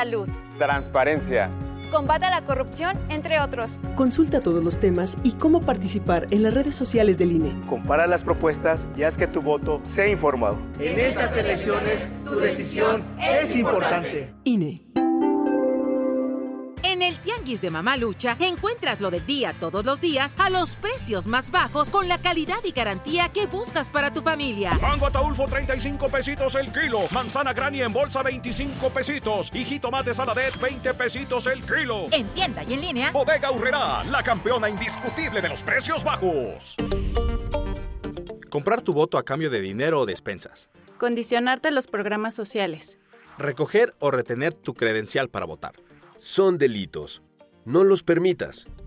salud, transparencia, combate a la corrupción, entre otros. Consulta todos los temas y cómo participar en las redes sociales del INE. Compara las propuestas y haz que tu voto sea informado. En estas elecciones, tu decisión es importante. INE. En el Tianguis de Mamalucha encuentras lo del día todos los días a los precios más bajos con la calidad y garantía que buscas para tu familia. Mango Ataulfo 35 pesitos el kilo, manzana Granny en bolsa 25 pesitos y jitomate Saladet 20 pesitos el kilo. En tienda y en línea, Bodega Aurrerá, la campeona indiscutible de los precios bajos. Comprar tu voto a cambio de dinero o despensas. Condicionarte a los programas sociales. Recoger o retener tu credencial para votar. Son delitos. No los permitas.